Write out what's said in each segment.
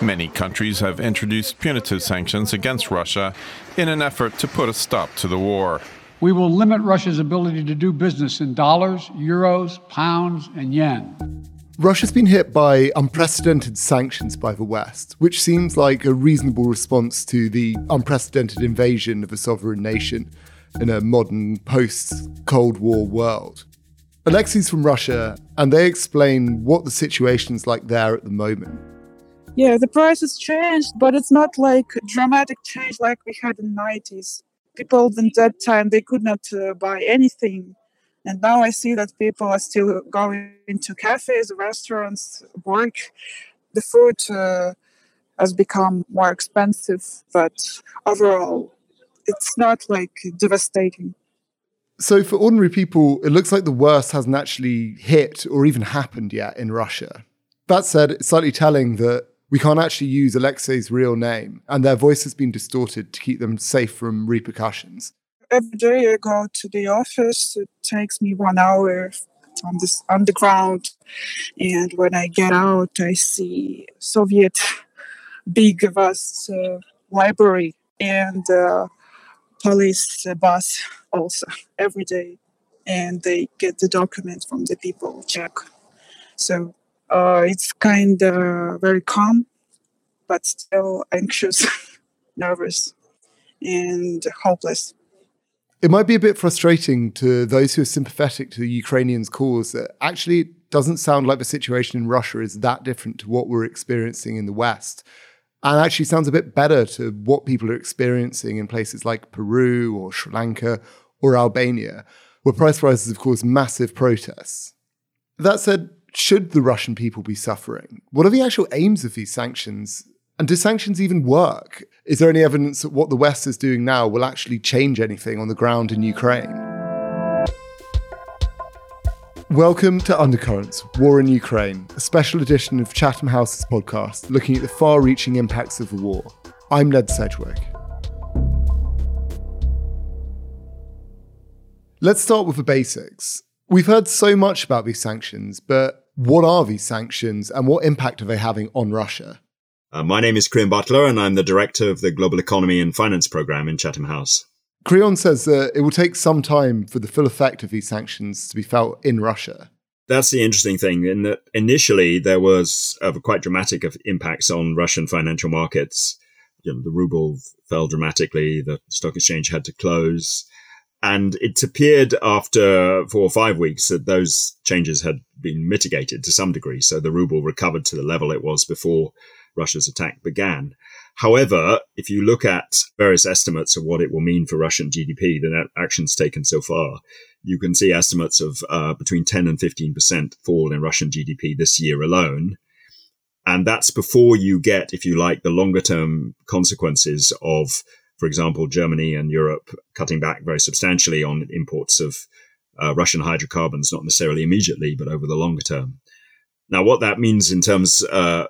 Many countries have introduced punitive sanctions against Russia in an effort to put a stop to the war. We will limit Russia's ability to do business in dollars, euros, pounds, and yen. Russia's been hit by unprecedented sanctions by the West, which seems like a reasonable response to the unprecedented invasion of a sovereign nation in a modern post-Cold War world. Alexei's from Russia, and they explain what the situation's like there at the moment. Yeah, the prices changed, but it's not like a dramatic change like we had in the 90s. People in that time, they could not buy anything. And now I see that people are still going into cafes, restaurants, work. The food has become more expensive, but overall, it's not like devastating. So for ordinary people, it looks like the worst hasn't actually hit or even happened yet in Russia. That said, it's slightly telling that we can't actually use Alexei's real name, and their voice has been distorted to keep them safe from repercussions. Every day I go to the office. It takes me 1 hour on this underground. And when I get out, I see Soviet big vast library and police bus also every day. And they get the documents from the people, check. So it's kind of very calm, but still anxious, nervous, and hopeless. It might be a bit frustrating to those who are sympathetic to the Ukrainians' cause that actually it doesn't sound like the situation in Russia is that different to what we're experiencing in the West. And actually sounds a bit better to what people are experiencing in places like Peru or Sri Lanka or Albania, where price rises have caused massive protests. That said, should the Russian people be suffering? What are the actual aims of these sanctions? And do sanctions even work? Is there any evidence that what the West is doing now will actually change anything on the ground in Ukraine? Welcome to Undercurrents, War in Ukraine, a special edition of Chatham House's podcast looking at the far-reaching impacts of the war. I'm Ned Sedgwick. Let's start with the basics. We've heard so much about these sanctions, but what are these sanctions and what impact are they having on Russia? My name is Creon Butler, and I'm the director of the Global Economy and Finance Programme in Chatham House. Creon says that it will take some time for the full effect of these sanctions to be felt in Russia. That's the interesting thing, in that initially there was quite dramatic impacts on Russian financial markets. The ruble fell dramatically, the stock exchange had to close. And it appeared after 4 or 5 weeks that those changes had been mitigated to some degree. So the ruble recovered to the level it was before Russia's attack began. However, if you look at various estimates of what it will mean for Russian GDP, the net actions taken so far, you can see estimates of between 10 and 15% fall in Russian GDP this year alone. And that's before you get, if you like, the longer term consequences of, for example, Germany and Europe cutting back very substantially on imports of Russian hydrocarbons, not necessarily immediately, but over the longer term. Now, what that means in terms of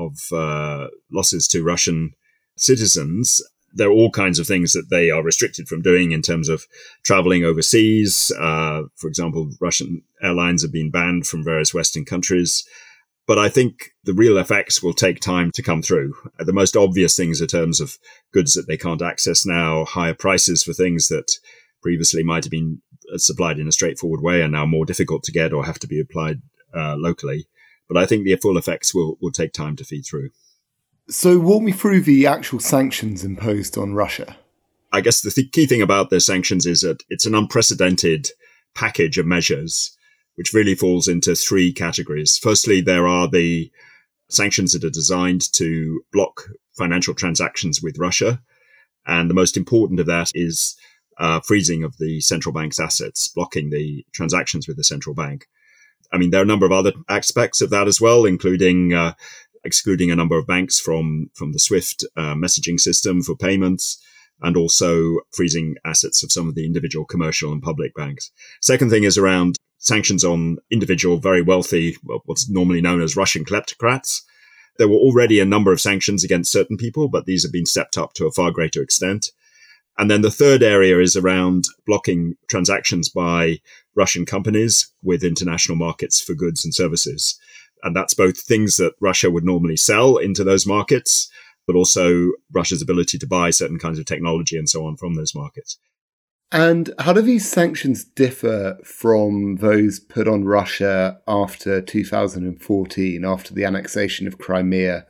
losses to Russian citizens, there are all kinds of things that they are restricted from doing in terms of traveling overseas. For example, Russian airlines have been banned from various Western countries. But I think the real effects will take time to come through. The most obvious things in terms of goods that they can't access now, higher prices for things that previously might have been supplied in a straightforward way are now more difficult to get or have to be applied locally. But I think the full effects will take time to feed through. So walk me through the actual sanctions imposed on Russia. I guess the key thing about the sanctions is that it's an unprecedented package of measures, which really falls into 3 categories. Firstly, there are the sanctions that are designed to block financial transactions with Russia. And the most important of that is freezing of the central bank's assets, blocking the transactions with the central bank. I mean, there are a number of other aspects of that as well, including excluding a number of banks from the SWIFT messaging system for payments, and also freezing assets of some of the individual commercial and public banks. Second thing is around sanctions on individual, very wealthy, what's normally known as Russian kleptocrats. There were already a number of sanctions against certain people, but these have been stepped up to a far greater extent. And then the third area is around blocking transactions by Russian companies with international markets for goods and services. And that's both things that Russia would normally sell into those markets, but also Russia's ability to buy certain kinds of technology and so on from those markets. And how do these sanctions differ from those put on Russia after 2014, after the annexation of Crimea?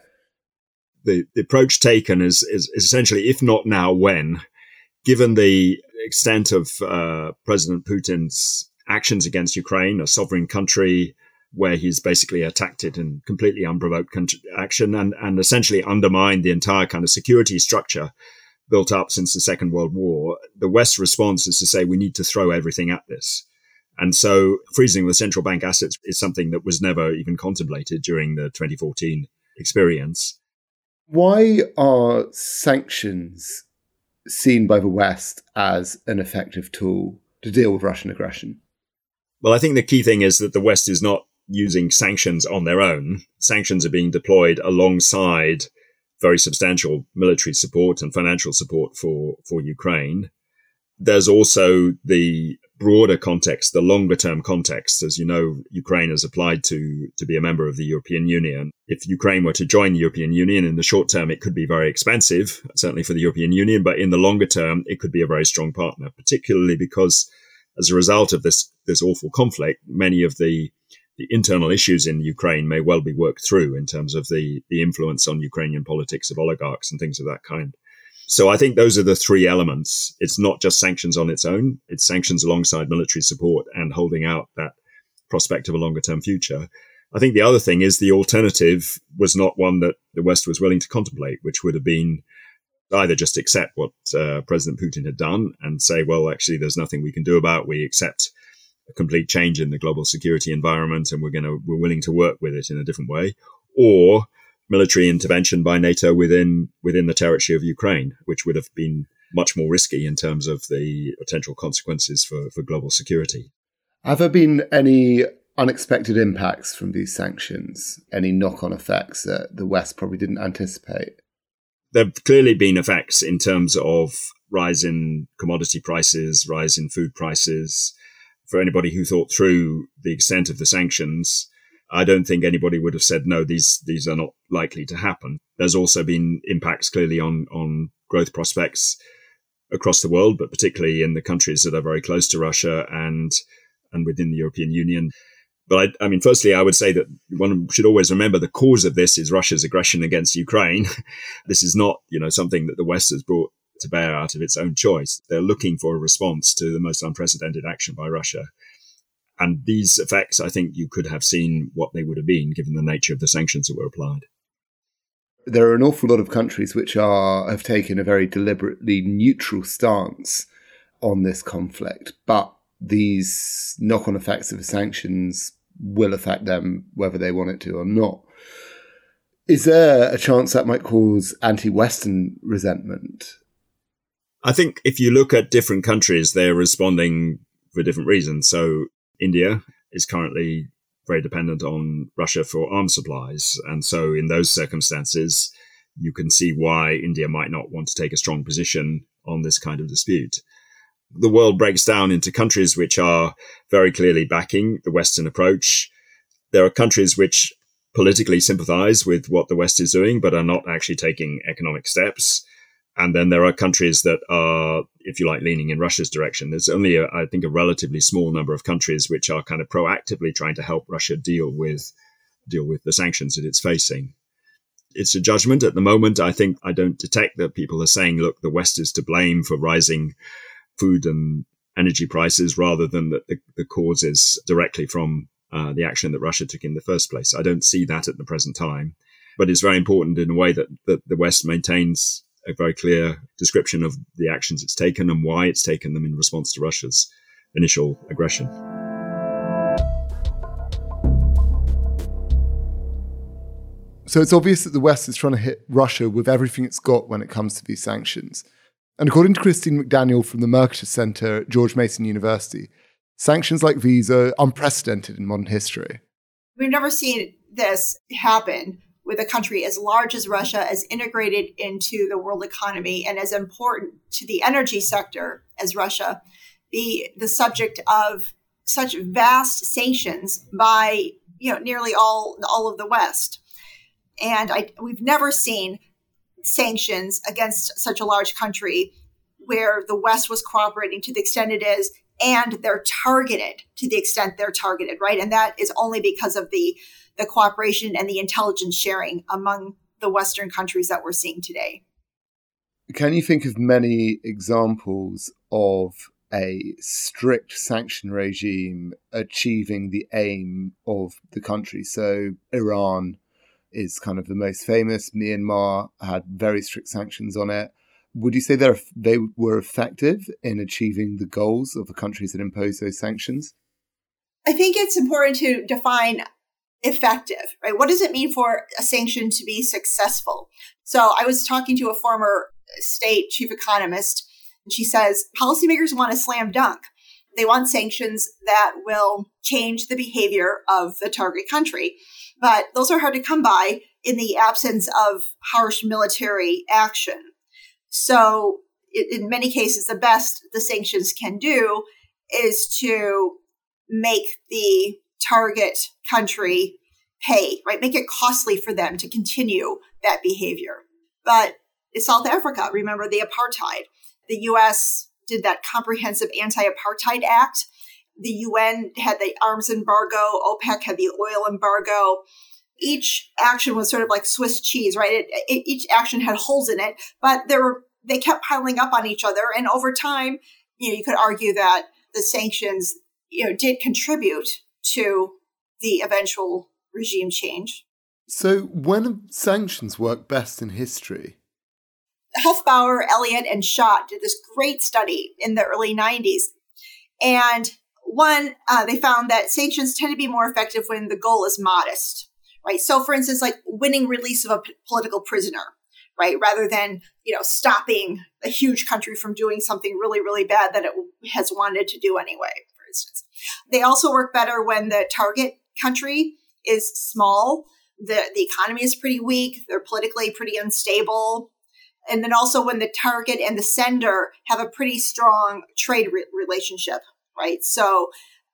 The approach taken is essentially, if not now, when, given the extent of President Putin's actions against Ukraine, a sovereign country where he's basically attacked it in completely unprovoked action and essentially undermined the entire kind of security structure built up since the Second World War, the West's response is to say we need to throw everything at this. And so freezing the central bank assets is something that was never even contemplated during the 2014 experience. Why are sanctions seen by the West as an effective tool to deal with Russian aggression? Well, I think the key thing is that the West is not using sanctions on their own. Sanctions are being deployed alongside very substantial military support and financial support for Ukraine. There's also the broader context, the longer term context. As you know, Ukraine has applied to be a member of the European Union. If Ukraine were to join the European Union in the short term, it could be very expensive, certainly for the European Union, but in the longer term, it could be a very strong partner, particularly because as a result of this awful conflict, many of the internal issues in Ukraine may well be worked through in terms of the influence on Ukrainian politics of oligarchs and things of that kind. So I think those are the three elements. It's not just sanctions on its own. It's sanctions alongside military support and holding out that prospect of a longer term future. I think the other thing is the alternative was not one that the West was willing to contemplate, which would have been either just accept what President Putin had done and say, well, actually, there's nothing we can do about it. We accept a complete change in the global security environment and we're willing to work with it in a different way, or military intervention by NATO within the territory of Ukraine, which would have been much more risky in terms of the potential consequences for global security. Have there been any unexpected impacts from these sanctions, any knock-on effects that the West probably didn't anticipate? There have clearly been effects in terms of rise in commodity prices, rise in food prices. For anybody who thought through the extent of the sanctions, I don't think anybody would have said, no, these are not likely to happen. There's also been impacts clearly on growth prospects across the world, but particularly in the countries that are very close to Russia and within the European Union. But I mean, firstly, I would say that one should always remember the cause of this is Russia's aggression against Ukraine. This is not, something that the West has brought to bear out of its own choice. They're looking for a response to the most unprecedented action by Russia. And these effects, I think you could have seen what they would have been given the nature of the sanctions that were applied. There are an awful lot of countries which have taken a very deliberately neutral stance on this conflict, but these knock-on effects of the sanctions will affect them whether they want it to or not. Is there a chance that might cause anti-Western resentment? I think if you look at different countries, they're responding for different reasons. So India is currently very dependent on Russia for arms supplies. And so in those circumstances, you can see why India might not want to take a strong position on this kind of dispute. The world breaks down into countries which are very clearly backing the Western approach. There are countries which politically sympathize with what the West is doing, but are not actually taking economic steps. And then there are countries that are, if you like, leaning in Russia's direction. There's only, I think, a relatively small number of countries which are kind of proactively trying to help Russia deal with the sanctions that it's facing. It's a judgment at the moment. I think I don't detect that people are saying, look, the West is to blame for rising food and energy prices rather than that the cause is directly from the action that Russia took in the first place. I don't see that at the present time. But it's very important in a way that the West maintains a very clear description of the actions it's taken and why it's taken them in response to Russia's initial aggression. So it's obvious that the West is trying to hit Russia with everything it's got when it comes to these sanctions. And according to Christine McDaniel from the Mercator Center at George Mason University, sanctions like these are unprecedented in modern history. We've never seen this happen with a country as large as Russia, as integrated into the world economy, and as important to the energy sector as Russia, be the subject of such vast sanctions by nearly all of the West. And we've never seen sanctions against such a large country where the West was cooperating to the extent it is, and they're targeted to the extent they're targeted, right? And that is only because of the cooperation and the intelligence sharing among the Western countries that we're seeing today. Can you think of many examples of a strict sanction regime achieving the aim of the country? So Iran is kind of the most famous. Myanmar had very strict sanctions on it. Would you say they were effective in achieving the goals of the countries that imposed those sanctions? I think it's important to define effective, right? What does it mean for a sanction to be successful? So I was talking to a former state chief economist, and she says policymakers want a slam dunk. They want sanctions that will change the behavior of the target country. But those are hard to come by in the absence of harsh military action. So in many cases, the best the sanctions can do is to make the target country pay, right? Make it costly for them to continue that behavior. But in South Africa, remember the apartheid. The U.S. did that comprehensive anti-apartheid act. The UN had the arms embargo. OPEC had the oil embargo. Each action was sort of like Swiss cheese, right? Each action had holes in it, but they kept piling up on each other. And over time, you could argue that the sanctions, did contribute to the eventual regime change. So when have sanctions work best in history? Hufbauer, Elliott, and Schott did this great study in the early 90s. And they found that sanctions tend to be more effective when the goal is modest, right? So for instance, like winning release of a political prisoner, right? Rather than, stopping a huge country from doing something really, really bad that it has wanted to do anyway, for instance. They also work better when the target country is small, the economy is pretty weak, they're politically pretty unstable. And then also when the target and the sender have a pretty strong trade relationship, right? So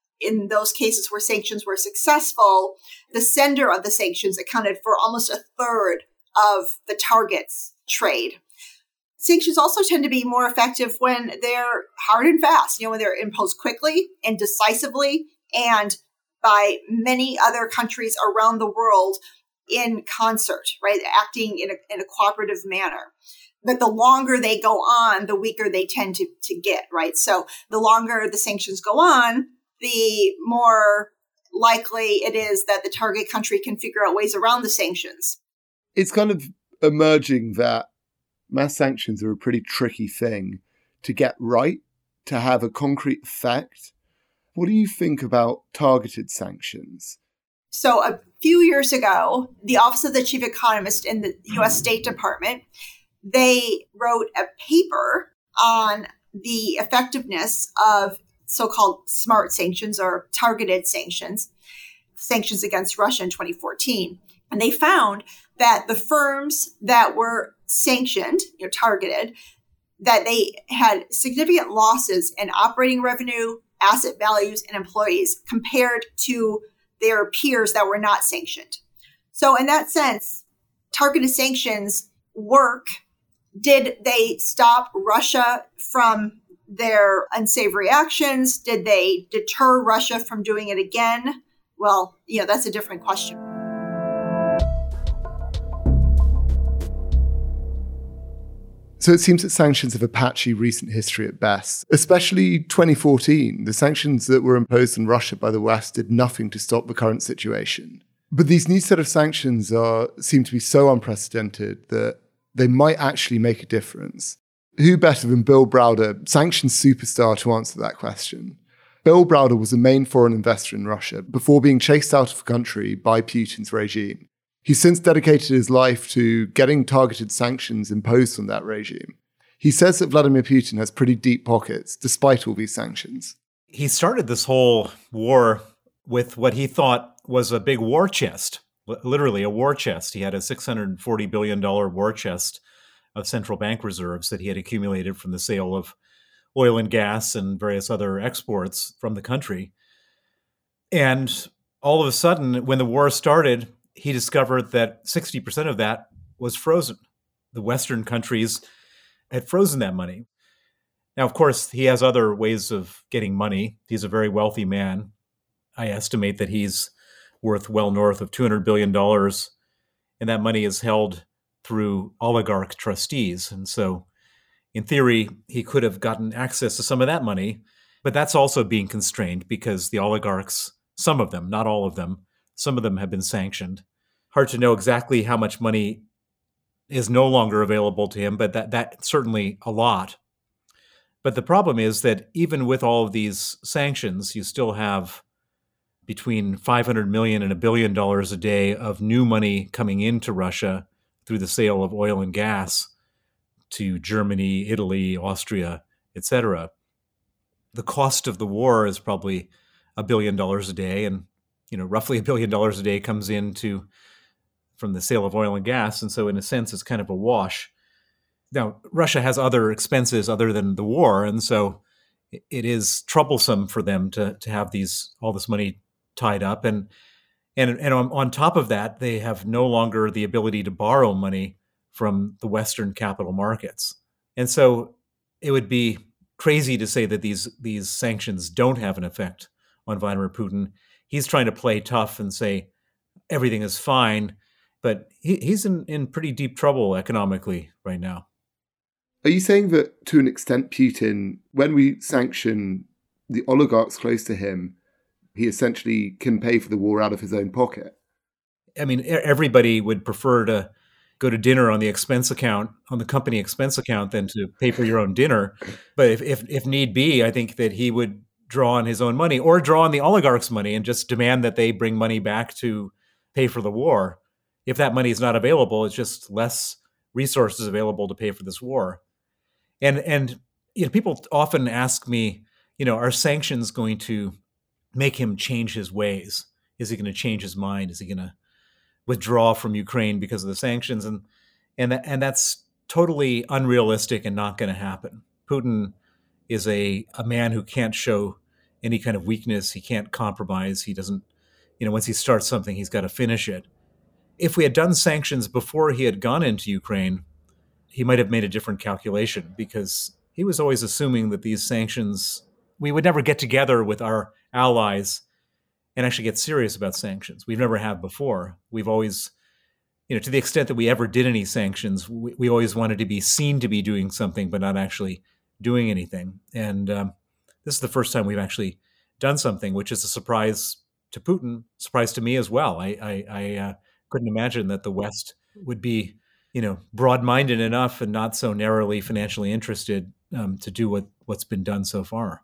in those cases where sanctions were successful, the sender of the sanctions accounted for almost a third of the target's trade. Sanctions also tend to be more effective when they're hard and fast, when they're imposed quickly and decisively and by many other countries around the world in concert, right? Acting in a cooperative manner. But the longer they go on, the weaker they tend to get, right? So the longer the sanctions go on, the more likely it is that the target country can figure out ways around the sanctions. It's kind of emerging that mass sanctions are a pretty tricky thing to get right, to have a concrete effect. What do you think about targeted sanctions? So a few years ago, the Office of the Chief Economist in the U.S. State Department, they wrote a paper on the effectiveness of so-called smart sanctions or targeted sanctions against Russia in 2014. And they found that the firms that were sanctioned, targeted, that they had significant losses in operating revenue, asset values, and employees compared to their peers that were not sanctioned. So in that sense, targeted sanctions work. Did they stop Russia from their unsavory actions? Did they deter Russia from doing it again? Well, that's a different question. So it seems that sanctions have a patchy recent history at best, especially 2014. The sanctions that were imposed on Russia by the West did nothing to stop the current situation. But these new set of sanctions seem to be so unprecedented that they might actually make a difference. Who better than Bill Browder, sanctions superstar, to answer that question? Bill Browder was a main foreign investor in Russia before being chased out of the country by Putin's regime. He's since dedicated his life to getting targeted sanctions imposed on that regime. He says that Vladimir Putin has pretty deep pockets, despite all these sanctions. He started this whole war with what he thought was a big war chest, literally a war chest. He had a $640 billion war chest of central bank reserves that he had accumulated from the sale of oil and gas and various other exports from the country. And all of a sudden, when the war started, he discovered that 60% of that was frozen. The Western countries had frozen that money. Now, of course, he has other ways of getting money. He's a very wealthy man. I estimate that he's worth well north of $200 billion, and that money is held through oligarch trustees. And so, in theory, he could have gotten access to some of that money, but that's also being constrained because the oligarchs, some of them, not all of them, some of them have been sanctioned. Hard to know exactly how much money is no longer available to him, but that's certainly a lot. But the problem is that even with all of these sanctions, you still have between 500 million and $1 billion a day of new money coming into Russia through the sale of oil and gas to Germany, Italy, Austria, etc. The cost of the war is probably $1 billion a day, and roughly $1 billion a day comes into from the sale of oil and gas, and so in a sense, it's kind of a wash. Now, Russia has other expenses other than the war, and so it is troublesome for them to have all this money tied up, and on top of that, they have no longer the ability to borrow money from the Western capital markets, and so it would be crazy to say that these sanctions don't have an effect on Vladimir Putin. He's trying to play tough and say everything is fine, but he's in pretty deep trouble economically right now. Are you saying that, to an extent, Putin, when we sanction the oligarchs close to him, he essentially can pay for the war out of his own pocket? I mean, everybody would prefer to go to dinner on the expense account, on the company expense account, than to pay for your own dinner. But if need be, I think that he would draw on his own money or draw on the oligarchs' money and just demand that they bring money back to pay for the war. If that money is not available, it's just less resources available to pay for this war. And people often ask me, are sanctions going to make him change his ways? Is he going to change his mind? Is he going to withdraw from Ukraine because of the sanctions? And that's totally unrealistic and not going to happen. Putin is a man who can't show any kind of weakness. He can't compromise. He doesn't, once he starts something, he's got to finish it. If we had done sanctions before he had gone into Ukraine, he might have made a different calculation, because he was always assuming that these sanctions, we would never get together with our allies and actually get serious about sanctions. We've never had before. We've always, to the extent that we ever did any sanctions, we always wanted to be seen to be doing something, but not actually doing anything. And this is the first time we've actually done something, which is a surprise to Putin, surprise to me as well. I couldn't imagine that the West would be, broad-minded enough and not so narrowly financially interested to do what's been done so far.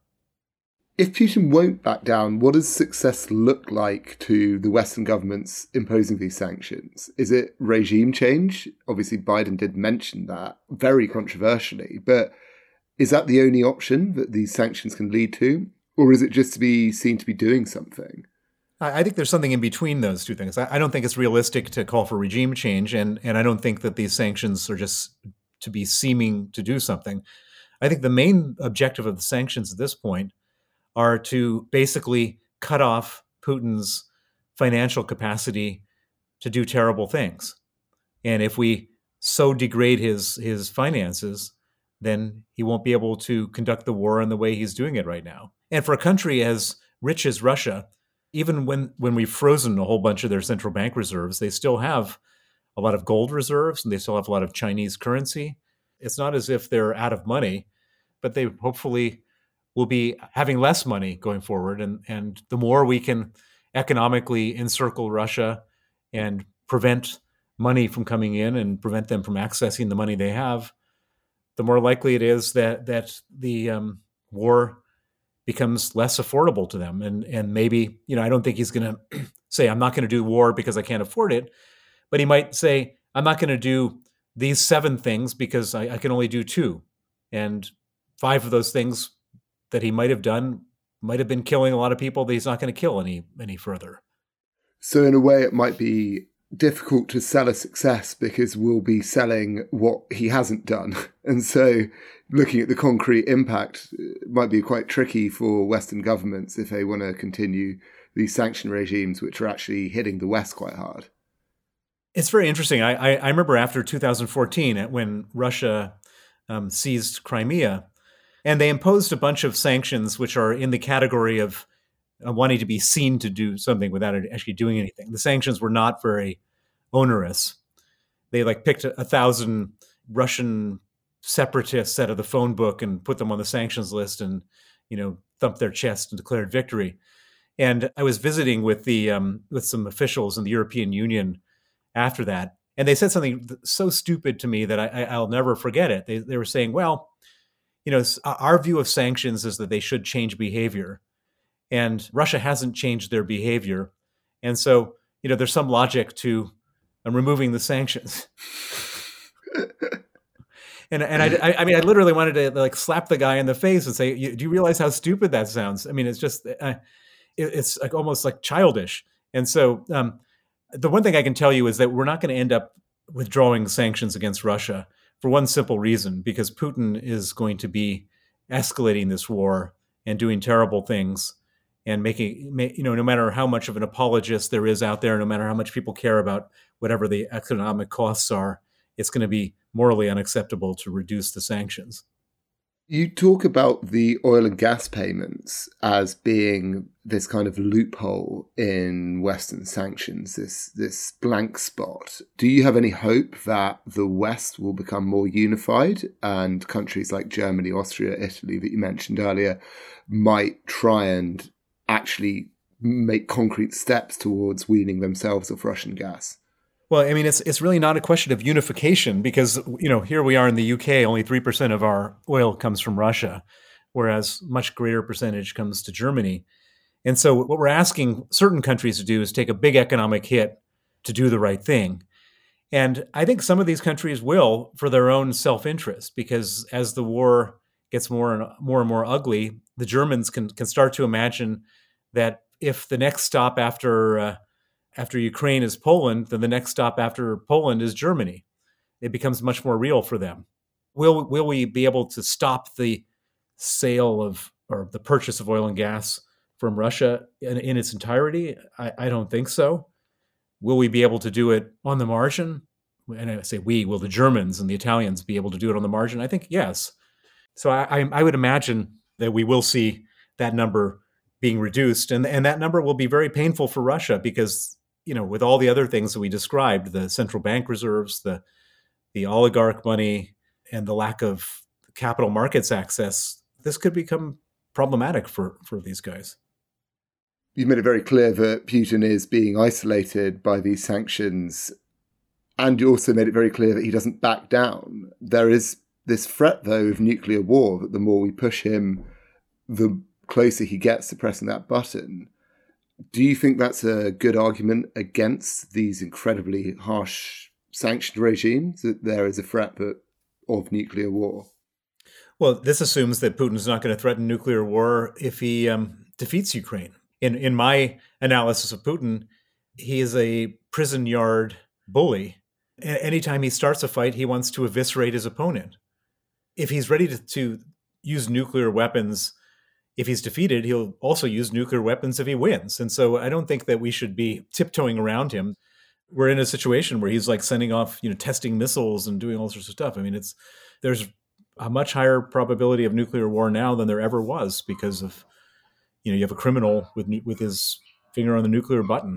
If Putin won't back down, what does success look like to the Western governments imposing these sanctions? Is it regime change? Obviously, Biden did mention that, very controversially, but is that the only option that these sanctions can lead to? Or is it just to be seen to be doing something? I think there's something in between those two things. I don't think it's realistic to call for regime change, and I don't think that these sanctions are just to be seeming to do something. I think the main objective of the sanctions at this point are to basically cut off Putin's financial capacity to do terrible things. And if we so degrade his finances, then he won't be able to conduct the war in the way he's doing it right now. And for a country as rich as Russia, even when we've frozen a whole bunch of their central bank reserves, they still have a lot of gold reserves and they still have a lot of Chinese currency. It's not as if they're out of money, but they hopefully will be having less money going forward. And the more we can economically encircle Russia and prevent money from coming in and prevent them from accessing the money they have, the more likely it is that the war becomes less affordable to them. And maybe, I don't think he's going to say, I'm not going to do war because I can't afford it. But he might say, I'm not going to do these 7 things because I can only do 2. And 5 of those things that he might have done might have been killing a lot of people that he's not going to kill any further. So in a way, it might be difficult to sell a success because we'll be selling what he hasn't done. And so looking at the concrete impact might be quite tricky for Western governments if they want to continue these sanction regimes, which are actually hitting the West quite hard. It's very interesting. I remember after 2014, when Russia seized Crimea, and they imposed a bunch of sanctions which are in the category of wanting to be seen to do something without actually doing anything. The sanctions were not very onerous. They picked 1,000 Russian separatists out of the phone book and put them on the sanctions list and, thumped their chest and declared victory. And I was visiting with with some officials in the European Union after that, and they said something so stupid to me that I'll never forget it. They were saying, well, our view of sanctions is that they should change behavior. And Russia hasn't changed their behavior. And so, there's some logic to removing the sanctions. and I literally wanted to slap the guy in the face and say, do you realize how stupid that sounds? I mean, it's just, it's almost childish. And so the one thing I can tell you is that we're not going to end up withdrawing sanctions against Russia for one simple reason, because Putin is going to be escalating this war and doing terrible things. And no matter how much of an apologist there is out there, no matter how much people care about whatever the economic costs are, it's going to be morally unacceptable to reduce the sanctions. You talk about the oil and gas payments as being this kind of loophole in Western sanctions, this blank spot. Do you have any hope that the West will become more unified and countries like Germany, Austria, Italy that you mentioned earlier might try and actually make concrete steps towards weaning themselves off Russian gas? Well, I mean, it's really not a question of unification because, here we are in the UK, only 3% of our oil comes from Russia, whereas much greater percentage comes to Germany. And so what we're asking certain countries to do is take a big economic hit to do the right thing. And I think some of these countries will for their own self-interest, because as the war gets more and more ugly, the Germans can start to imagine that if the next stop after Ukraine is Poland, then the next stop after Poland is Germany. It becomes much more real for them. Will we be able to stop the sale or the purchase of oil and gas from Russia in its entirety? I don't think so. Will we be able to do it on the margin? And I say will the Germans and the Italians be able to do it on the margin? I think yes. So I would imagine that we will see that number being reduced, and that number will be very painful for Russia because, with all the other things that we described, the central bank reserves, the oligarch money, and the lack of capital markets access, this could become problematic for these guys. You've made it very clear that Putin is being isolated by these sanctions, and you also made it very clear that he doesn't back down. There is this threat, though, of nuclear war, that the more we push him, the closer he gets to pressing that button. Do you think that's a good argument against these incredibly harsh sanctioned regimes, that there is a threat of nuclear war? Well, this assumes that Putin's not going to threaten nuclear war if he defeats Ukraine. In my analysis of Putin, he is a prison yard bully. Anytime he starts a fight, he wants to eviscerate his opponent. If he's ready to use nuclear weapons, if he's defeated, he'll also use nuclear weapons if he wins. And so I don't think that we should be tiptoeing around him. We're in a situation where he's sending off, testing missiles and doing all sorts of stuff. I mean, there's a much higher probability of nuclear war now than there ever was because of, you have a criminal with his finger on the nuclear button.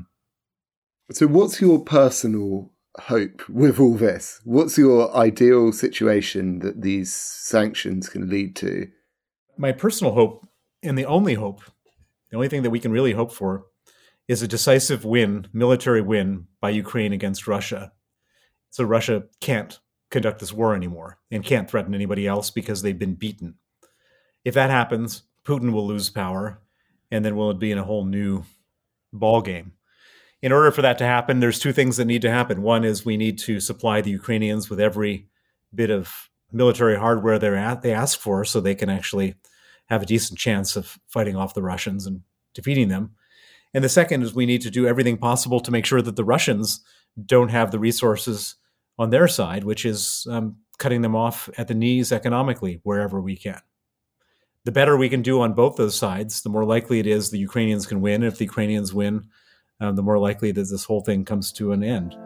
So what's your personal hope with all this? What's your ideal situation that these sanctions can lead to? My personal hope, and the only thing that we can really hope for, is a decisive military win by Ukraine against Russia. So Russia can't conduct this war anymore and can't threaten anybody else because they've been beaten. If that happens, Putin will lose power, and then we'll be in a whole new ballgame. In order for that to happen, there's two things that need to happen. One is we need to supply the Ukrainians with every bit of military hardware they ask for so they can actually have a decent chance of fighting off the Russians and defeating them. And the second is we need to do everything possible to make sure that the Russians don't have the resources on their side, which is cutting them off at the knees economically wherever we can. the better we can do on both those sides, the more likely it is the Ukrainians can win. And if the Ukrainians win, the more likely that this whole thing comes to an end.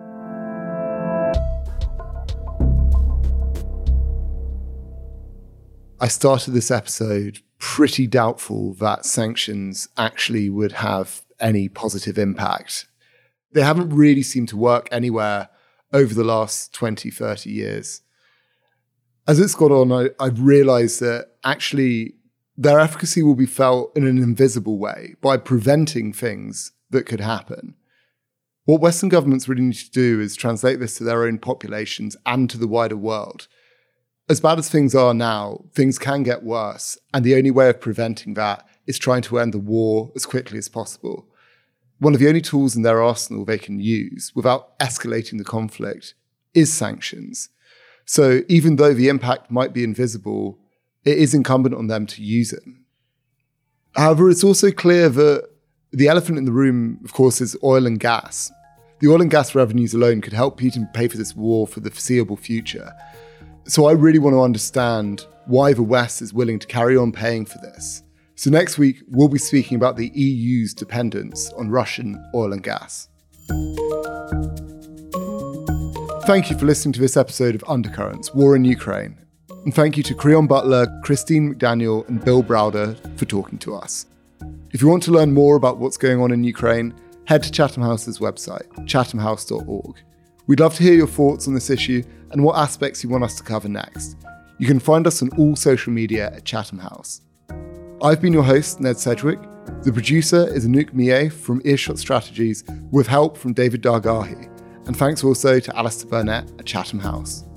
I started this episode pretty doubtful that sanctions actually would have any positive impact. They haven't really seemed to work anywhere over the last 20, 30 years. As it's gone on, I've realized that actually their efficacy will be felt in an invisible way by preventing things that could happen. What Western governments really need to do is translate this to their own populations and to the wider world. As bad as things are now, things can get worse, and the only way of preventing that is trying to end the war as quickly as possible. One of the only tools in their arsenal they can use without escalating the conflict is sanctions. So even though the impact might be invisible, it is incumbent on them to use it. However, it's also clear that the elephant in the room, of course, is oil and gas. The oil and gas revenues alone could help Putin pay for this war for the foreseeable future. So I really want to understand why the West is willing to carry on paying for this. So next week, we'll be speaking about the EU's dependence on Russian oil and gas. Thank you for listening to this episode of Undercurrents, War in Ukraine. And thank you to Creon Butler, Christine McDaniel, and Bill Browder for talking to us. If you want to learn more about what's going on in Ukraine, head to Chatham House's website, chathamhouse.org. We'd love to hear your thoughts on this issue and what aspects you want us to cover next. You can find us on all social media at Chatham House. I've been your host, Ned Sedgwick. The producer is Anouk Millet from Earshot Strategies with help from David Dargahi. And thanks also to Alistair Burnett at Chatham House.